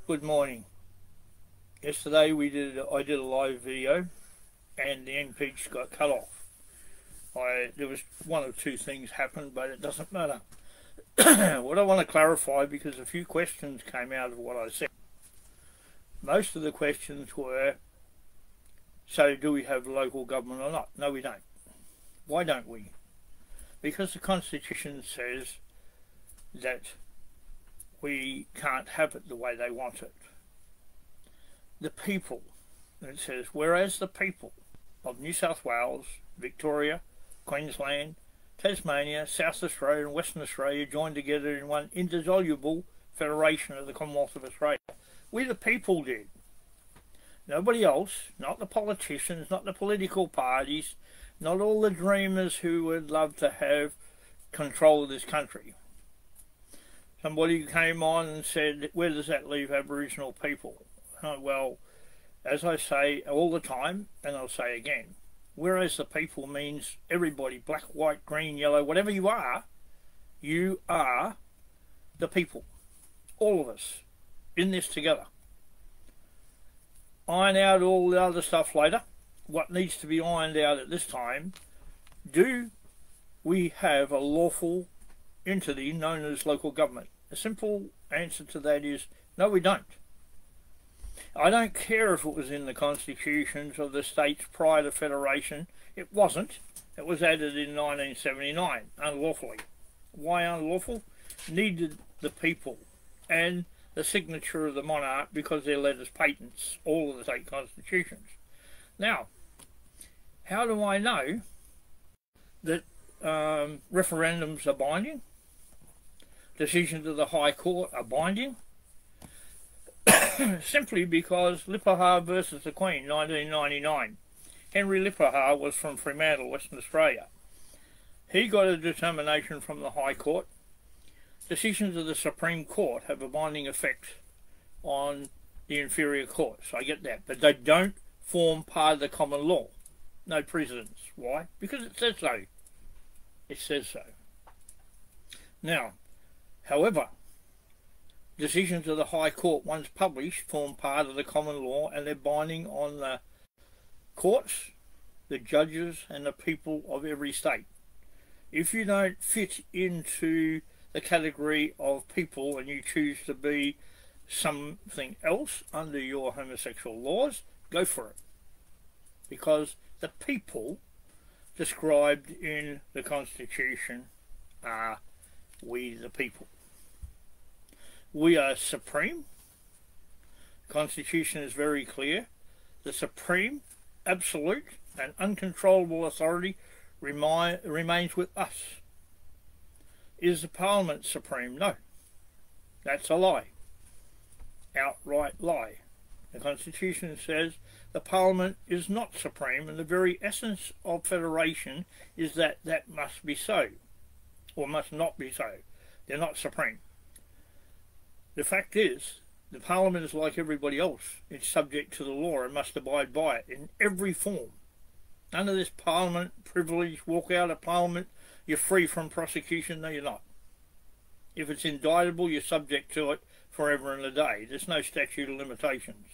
Good morning. Yesterday I did a live video and the impeach got cut off. There was one or two things happened, but it doesn't matter. What I want to clarify, because a few questions came out of what I said. Most of the questions were, so do we have local government or not? No, we don't. Why don't we? Because the Constitution says that we can't have it the way they want it. The people, it says, whereas the people of New South Wales, Victoria, Queensland, Tasmania, South Australia and Western Australia joined together in one indissoluble federation of the Commonwealth of Australia. We the people did. Nobody else, not the politicians, not the political parties, not all the dreamers who would love to have control of this country. Somebody came on and said, where does that leave Aboriginal people? Well, as I say all the time, and I'll say again, whereas the people means everybody, black, white, green, yellow, whatever you are the people. All of us in this together. Iron out all the other stuff later. What needs to be ironed out at this time, do we have a lawful entity known as local government? A simple answer to that is, no, we don't. I don't care if it was in the constitutions of the states prior to federation. It wasn't. It was added in 1979, unlawfully. Why unlawful? Needed the people and the signature of the monarch because they're led as patents, all of the state constitutions. Now, how do I know that referendums are binding? Decisions of the High Court are binding? Simply because Lippahar versus the Queen, 1999. Henry Lippahar was from Fremantle, Western Australia. He got a determination from the High Court. Decisions of the Supreme Court have a binding effect on the inferior courts. I get that. But they don't form part of the common law. No precedence. Why? Because it says so. It says so. Now, however, decisions of the High Court, once published, form part of the common law and they're binding on the courts, the judges and the people of every state. If you don't fit into the category of people and you choose to be something else under your homosexual laws, go for it. Because the people described in the Constitution are we the people. We are supreme. The Constitution is very clear. The supreme, absolute and uncontrollable authority remains with us. Is the Parliament supreme? No. That's a lie. Outright lie. The Constitution says the Parliament is not supreme, and the very essence of federation is that that must be so, or must not be so. They're not supreme. The fact is, the Parliament is like everybody else. It's subject to the law and must abide by it in every form. None of this Parliament privilege, walk out of Parliament, you're free from prosecution. No, you're not. If it's indictable, you're subject to it forever and a day. There's no statute of limitations.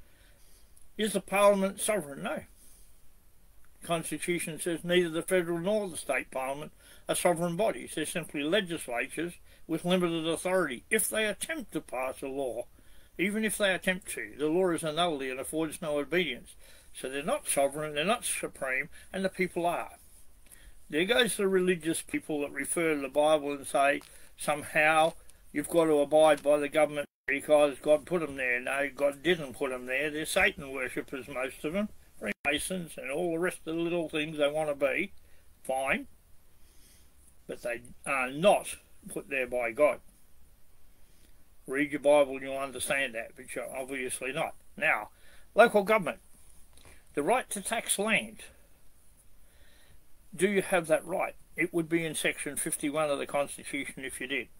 Is the Parliament sovereign? No. The Constitution says neither the federal nor the state Parliament are sovereign bodies. They're simply legislatures with limited authority. If they attempt to pass a law, even if they attempt to, the law is a nullity and affords no obedience. So they're not sovereign, they're not supreme, and the people are. There goes the religious people that refer to the Bible and say somehow you've got to abide by the government because God put them there. No, God didn't put them there. They're Satan worshippers, most of them, Freemasons and all the rest of the little things they want to be. Fine. But they are not put there by God. Read your Bible and you'll understand that, but you're obviously not. Now, local government. The right to tax land. Do you have that right? It would be in section 51 of the Constitution if you did.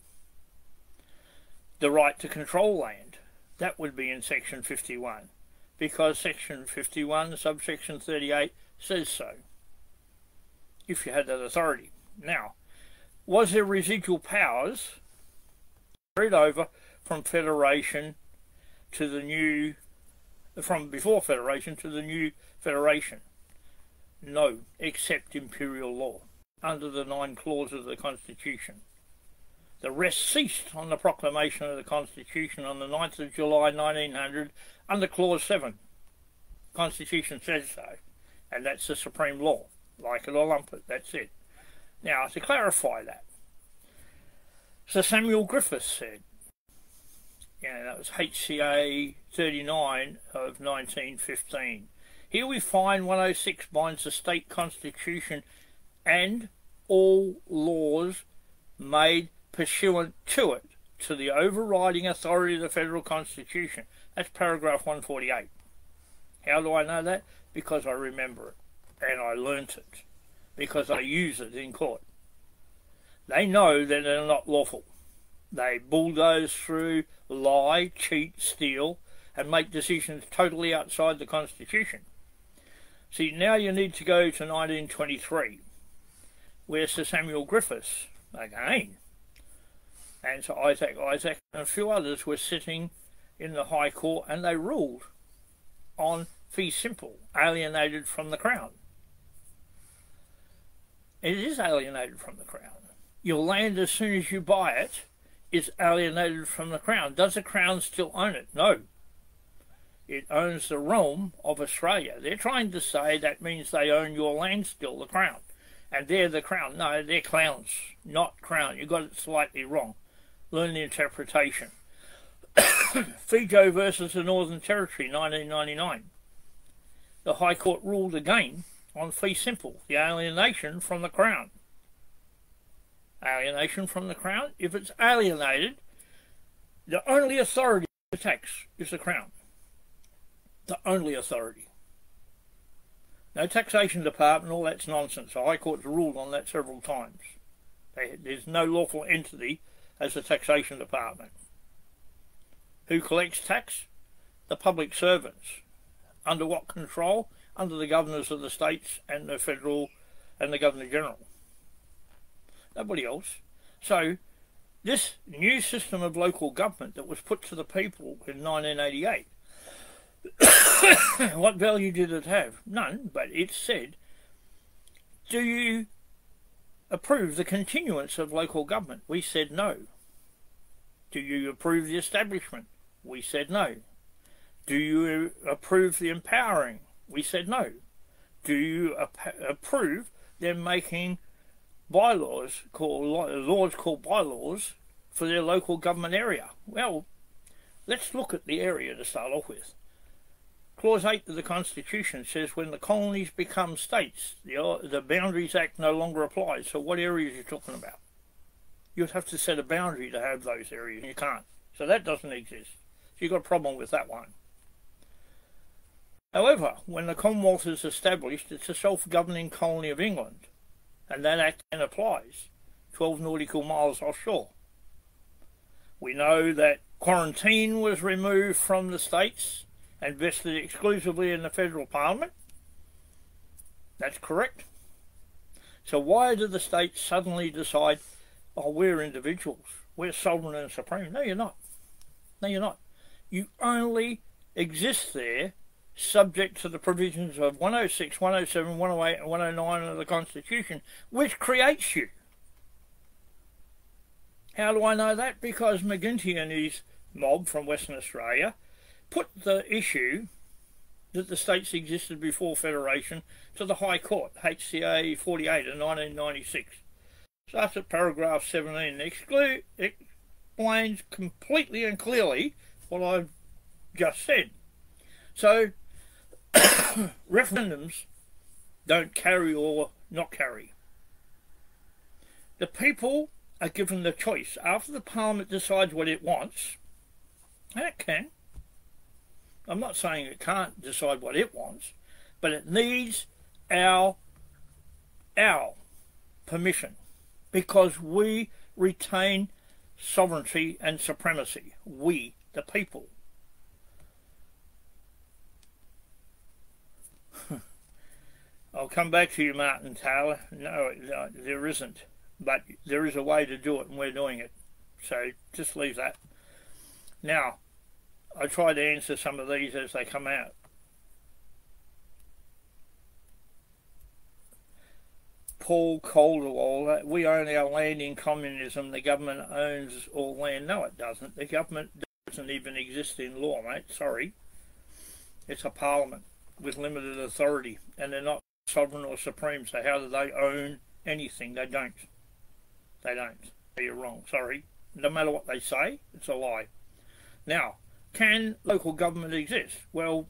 The right to control land. That would be in section 51. Because section 51, subsection 38, says so. If you had that authority. Now, was there residual powers carried over from Federation to the new, from before Federation to the new Federation? No, except imperial law, under the 9 clauses of the Constitution. The rest ceased on the proclamation of the Constitution on the 9th of July 1900 under Clause 7. The Constitution says so, and that's the supreme law. Like it or lump it, that's it. Now, to clarify that, Sir Samuel Griffiths said, that was HCA 39 of 1915, here we find 106 binds the state constitution and all laws made pursuant to it to the overriding authority of the federal constitution. That's paragraph 148. How do I know that? Because I remember it and I learnt it, because I use it in court. They know that they're not lawful. They bulldoze through, lie, cheat, steal, and make decisions totally outside the Constitution. See, now you need to go to 1923, where Sir Samuel Griffiths, again, and Sir Isaac and a few others were sitting in the High Court, and they ruled on fee simple, alienated from the Crown. It is alienated from the Crown. Your land, as soon as you buy it, is alienated from the Crown. Does the Crown still own it? No. It owns the realm of Australia. They're trying to say that means they own your land still, the Crown. And they're the Crown. No, they're clowns, not Crown. You got it slightly wrong. Learn the interpretation. Fijo versus the Northern Territory, 1999. The High Court ruled again on fee simple, the alienation from the Crown. Alienation from the Crown. If it's alienated, the only authority to tax is the Crown. The only authority. No taxation department, all that's nonsense. The High Court's ruled on that several times. There's no lawful entity as the taxation department. Who collects tax? The public servants. Under what control? Under the governors of the states and the federal and the Governor General. Nobody else. So, this new system of local government that was put to the people in 1988, what value did it have? None, but it said, do you approve the continuance of local government? We said no. Do you approve the establishment? We said no. Do you approve the empowering? We said no. Do you approve them making bylaws laws called bylaws for their local government area? Well, let's look at the area to start off with. Clause 8 of the Constitution says when the colonies become states, the Boundaries Act no longer applies. So what areas are you talking about? You'd have to set a boundary to have those areas, and you can't. So that doesn't exist. So you've got a problem with that one. However, when the Commonwealth is established, it's a self-governing colony of England, and that act then applies, 12 nautical miles offshore. We know that quarantine was removed from the states and vested exclusively in the federal parliament. That's correct. So why do the states suddenly decide, oh, we're individuals, we're sovereign and supreme? No, you're not. No, you're not. You only exist there subject to the provisions of 106, 107, 108 and 109 of the Constitution, which creates you. How do I know that? Because McGuinty and his mob from Western Australia put the issue that the states existed before Federation to the High Court, HCA 48 in 1996. Starts at paragraph 17 and explains completely and clearly what I've just said. So, referendums don't carry or not carry. The people are given the choice. After the Parliament decides what it wants, and it can, I'm not saying it can't decide what it wants, but it needs our permission, because we retain sovereignty and supremacy. We, the people. I'll come back to you, Martin Taylor. No, there isn't. But there is a way to do it, and we're doing it. So just leave that. Now, I try to answer some of these as they come out. Paul Calderwell, we own our land in communism, the government owns all land. No, it doesn't. The government doesn't even exist in law, mate. Sorry. It's a parliament with limited authority, and they're not sovereign or supreme, so how do they own anything? They don't. They don't. You're wrong, sorry. No matter what they say, it's a lie. Now, can local government exist? Well,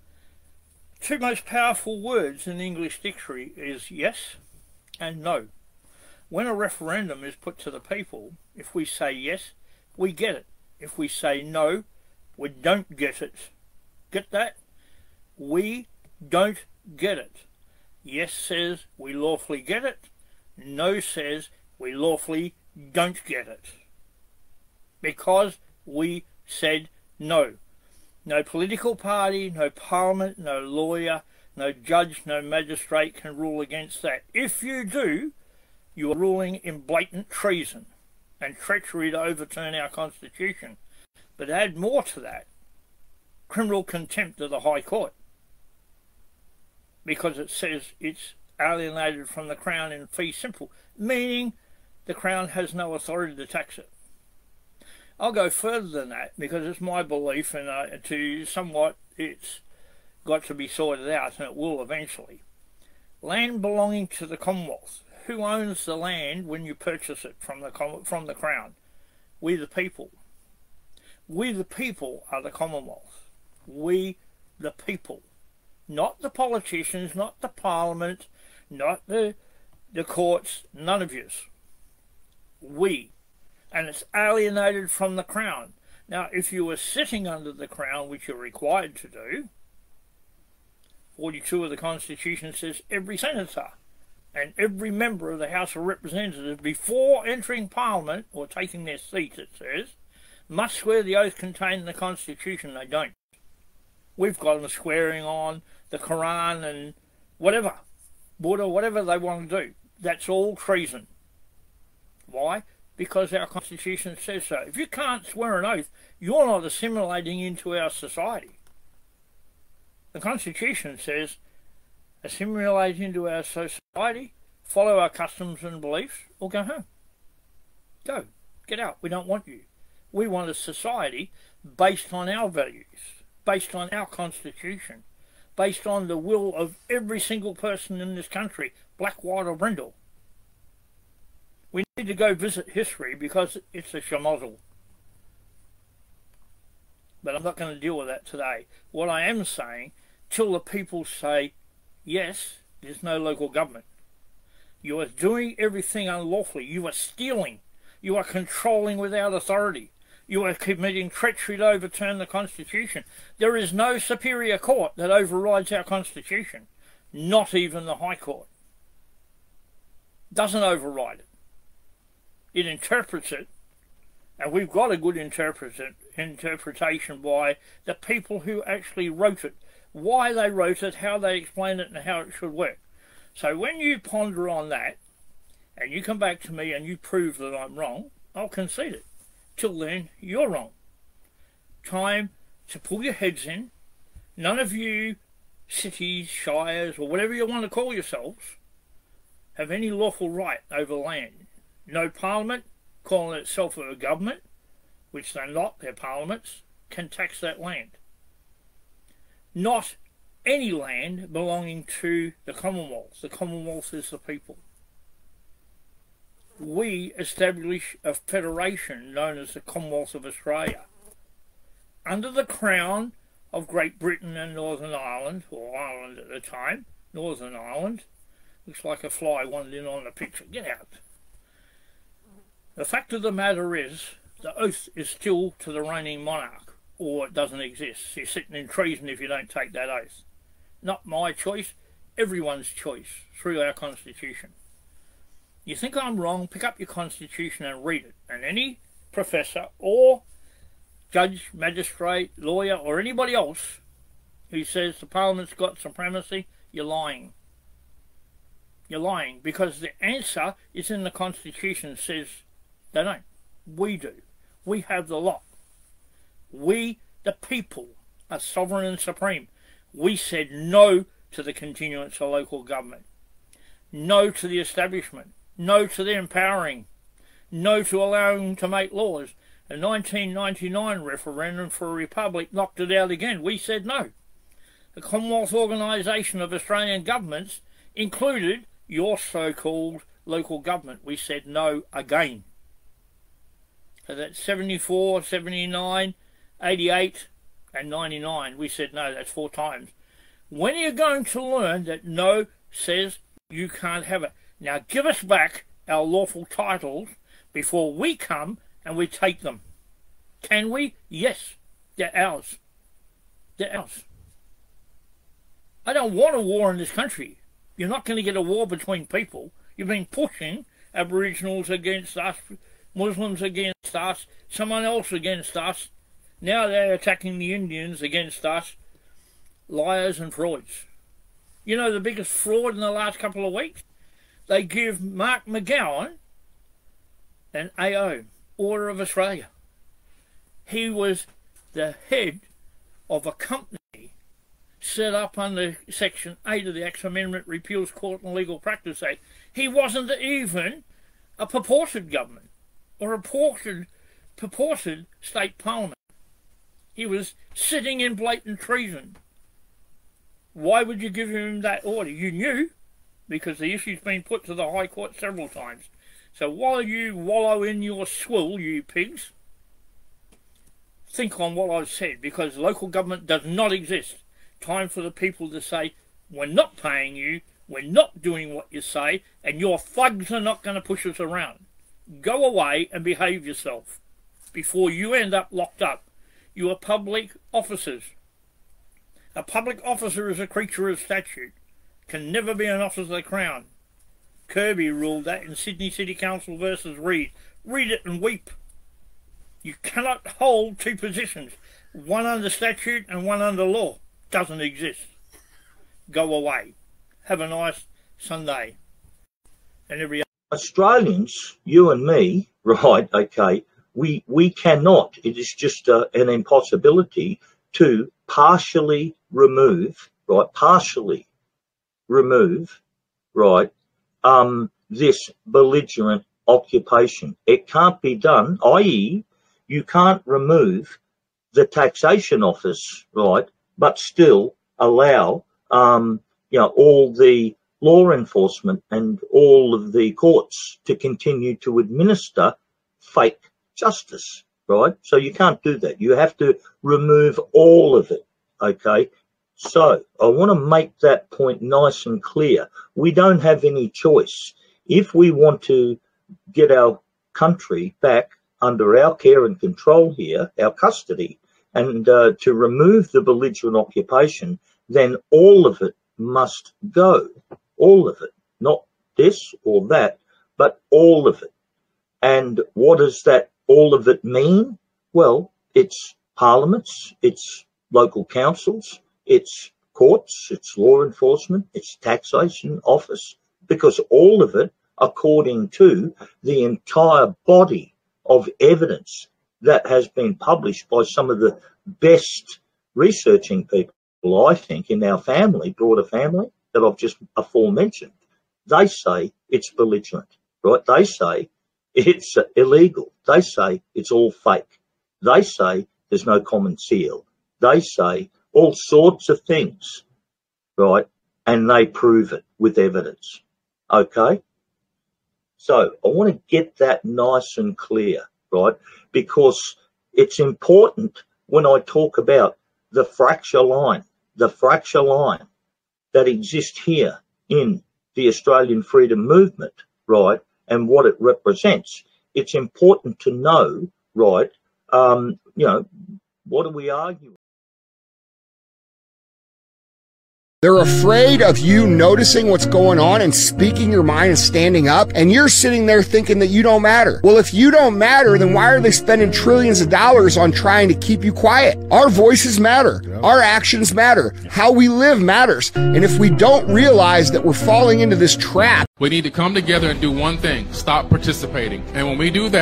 two most powerful words in the English dictionary is yes and no. When a referendum is put to the people, if we say yes, we get it. If we say no, we don't get it. Get that? We don't get it. Yes says we lawfully get it. No says we lawfully don't get it. Because we said no. No political party, no parliament, no lawyer, no judge, no magistrate can rule against that. If you do, you are ruling in blatant treason and treachery to overturn our Constitution. But add more to that, criminal contempt of the High Court, because it says it's alienated from the Crown in fee simple, meaning the Crown has no authority to tax it. I'll go further than that, because it's my belief, and it's got to be sorted out, and it will eventually. Land belonging to the Commonwealth. Who owns the land when you purchase it from the Crown? We the people. We the people are the Commonwealth. We the people. Not the politicians, not the Parliament, not the courts, none of yous. We. And it's alienated from the Crown. Now, if you were sitting under the Crown, which you're required to do, 42 of the Constitution says every senator and every member of the House of Representatives, before entering Parliament, or taking their seats, it says, must swear the oath contained in the Constitution. They don't. We've got them swearing on the Quran and whatever, Buddha, whatever they want to do. That's all treason. Why? Because our Constitution says so. If you can't swear an oath, you're not assimilating into our society. The Constitution says, assimilate into our society, follow our customs and beliefs, or go home. Go. Get out. We don't want you. We want a society based on our values, based on our Constitution, based on the will of every single person in this country, black, white or brindle. We need to go visit history because it's a schmozzle. But I'm not going to deal with that today. What I am saying, till the people say, yes, there's no local government. You are doing everything unlawfully. You are stealing. You are controlling without authority. You are committing treachery to overturn the Constitution. There is no superior court that overrides our Constitution. Not even the High Court. Doesn't override it. It interprets it, and we've got a good interpretation by the people who actually wrote it, why they wrote it, how they explain it, and how it should work. So when you ponder on that, and you come back to me and you prove that I'm wrong, I'll concede it. Till then, you're wrong. Time to pull your heads in. None of you cities, shires, or whatever you want to call yourselves, have any lawful right over land. No parliament, calling itself a government, which they're not, they're parliaments, can tax that land. Not any land belonging to the Commonwealth. The Commonwealth is the people. We establish a federation known as the Commonwealth of Australia. Under the Crown of Great Britain and Northern Ireland, or Ireland at the time, Northern Ireland. Looks like a fly wandered in on the picture. Get out. The fact of the matter is, the oath is still to the reigning monarch, or it doesn't exist. You're sitting in treason if you don't take that oath. Not my choice, everyone's choice through our Constitution. You think I'm wrong, pick up your Constitution and read it. And any professor or judge, magistrate, lawyer or anybody else who says the Parliament's got supremacy, you're lying. You're lying, because the answer is in the Constitution. Says they don't. We do. We have the lot. We The people are sovereign and supreme. We said no to the continuance of local government. No to the establishment. No to the empowering. No to allowing them to make laws. The 1999 referendum for a republic knocked it out again. We said no. The Commonwealth Organisation of Australian Governments included your so-called local government. We said no again. So that's 74, 79, 88 and 99. We said no, that's 4 times. When are you going to learn that no says you can't have it? Now give us back our lawful titles before we come and we take them. Can we? Yes. They're ours. They're ours. I don't want a war in this country. You're not going to get a war between people. You've been pushing Aboriginals against us, Muslims against us, someone else against us. Now they're attacking the Indians against us. Liars and frauds. You know the biggest fraud in the last couple of weeks? They give Mark McGowan an AO, Order of Australia. He was the head of a company set up under Section 8 of the Acts Amendment Repeals Court and Legal Practice Act. He wasn't even a purported government or a purported state parliament. He was sitting in blatant treason. Why would you give him that order? You knew, because the issue's been put to the High Court several times. So while you wallow in your swill, you pigs, think on what I've said, because local government does not exist. Time for the people to say, we're not paying you, we're not doing what you say, and your thugs are not going to push us around. Go away and behave yourself before you end up locked up. You are public officers. A public officer is a creature of statute, can never be an officer of the Crown. Kirby ruled that in Sydney City Council versus Reid. Read it and weep. You cannot hold 2 positions, one under statute and one under law. Doesn't exist. Go away. Have a nice Sunday. And every Australians, you and me, right, okay, we cannot, it is just an impossibility to partially remove, right, this belligerent occupation. It can't be done, i.e., you can't remove the taxation office, right, but still allow, all the law enforcement and all of the courts to continue to administer fake justice, right? So you can't do that. You have to remove all of it, okay? So I want to make that point nice and clear. We don't have any choice. If we want to get our country back under our care and control here, our custody, and to remove the belligerent occupation, then all of it must go. All of it. Not this or that, but all of it. And what does that all of it mean? Well, it's parliaments, it's local councils, it's courts, it's law enforcement, it's taxation office, because all of it, according to the entire body of evidence that has been published by some of the best researching people, I think, in our family, broader family, that I've just aforementioned, they say it's belligerent, right? They say it's illegal. They say it's all fake. They say there's no common seal. They say all sorts of things, right? And they prove it with evidence, okay? So I want to get that nice and clear, right? Because it's important when I talk about the fracture line that exists here in the Australian freedom movement, right, and what it represents. It's important to know, right, what are we arguing? They're afraid of you noticing what's going on and speaking your mind and standing up, and you're sitting there thinking that you don't matter. Well, if you don't matter, then why are they spending trillions of dollars on trying to keep you quiet? Our voices matter. Our actions matter. How we live matters. And if we don't realize that we're falling into this trap, we need to come together and do one thing: stop participating. And when we do that,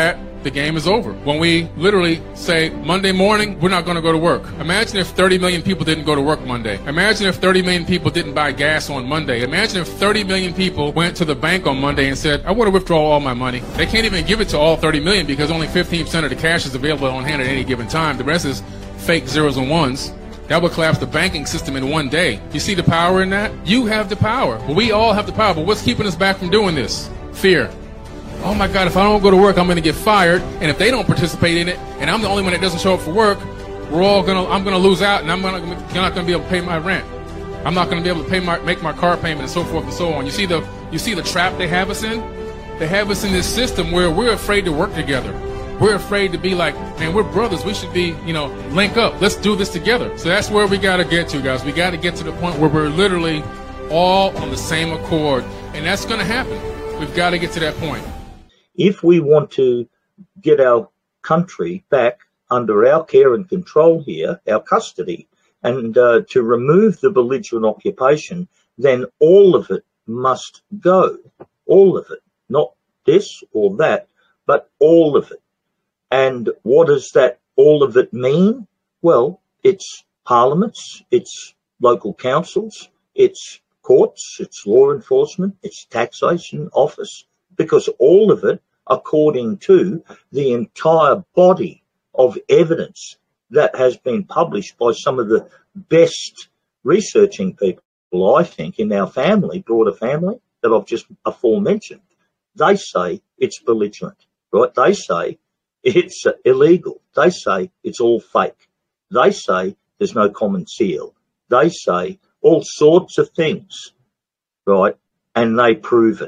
the game is over. When we literally say Monday morning, we're not going to go to work. Imagine if 30 million people didn't go to work Monday. Imagine if 30 million people didn't buy gas on Monday. Imagine if 30 million people went to the bank on Monday and said, I want to withdraw all my money. They can't even give it to all 30 million because only 15% of the cash is available on hand at any given time. The rest is fake zeros and ones. That would collapse the banking system in one day. You see the power in that? You have the power. Well, we all have the power. But what's keeping us back from doing this? Fear. Oh my God, if I don't go to work, I'm going to get fired. And if they don't participate in it, and I'm the only one that doesn't show up for work, I'm going to lose out, and you're not going to be able to pay my rent. I'm not going to be able to make my car payment, and so forth and so on. You see the trap they have us in? They have us in this system where we're afraid to work together. We're afraid to be like, man, we're brothers. We should be, link up. Let's do this together. So that's where we got to get to, guys. We got to get to the point where we're literally all on the same accord, and that's going to happen. We've got to get to that point. If we want to get our country back under our care and control here, our custody, and to remove the belligerent occupation, then all of it must go. All of it. Not this or that, but all of it. And what does that all of it mean? Well, it's parliaments, it's local councils, it's courts, it's law enforcement, it's taxation office, because all of it, according to the entire body of evidence that has been published by some of the best researching people, I think, in our family, broader family, that I've just aforementioned, they say it's belligerent, right? They say it's illegal. They say it's all fake. They say there's no common seal. They say all sorts of things, right? And they prove it.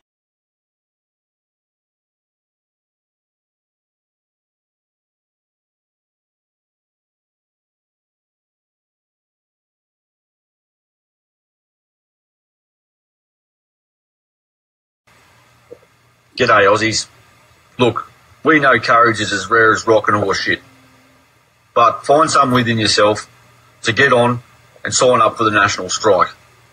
G'day Aussies. Look, we know courage is as rare as rock and horse shit. But find something within yourself to get on and sign up for the National Strike.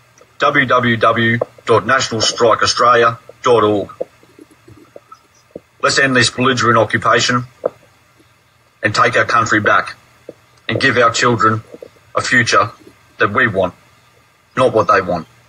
www.nationalstrikeaustralia.org. Let's end this belligerent occupation and take our country back and give our children a future that we want, not what they want.